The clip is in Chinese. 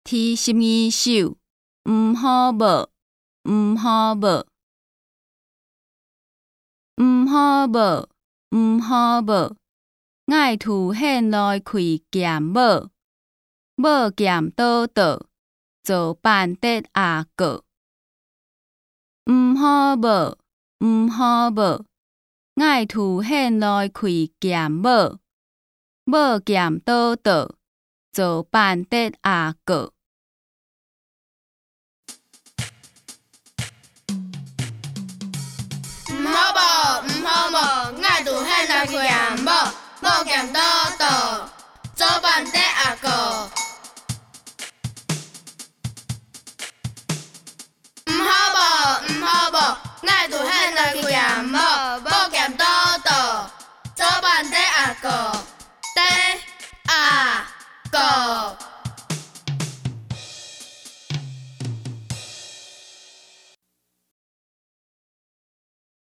提12首，毋好无，毋好无，毋好无，毋好无，爱凸显来开剑无，无剑倒倒，做办得阿过。毋好无，毋好无，爱凸显来开剑无，无剑倒倒，做办得阿过。 毋好无，毋好无，爱凸显来开无，无剑倒倒，做办得阿过。毋好无，毋好无，爱凸显来开无，无剑倒倒，做办得阿过，得阿过。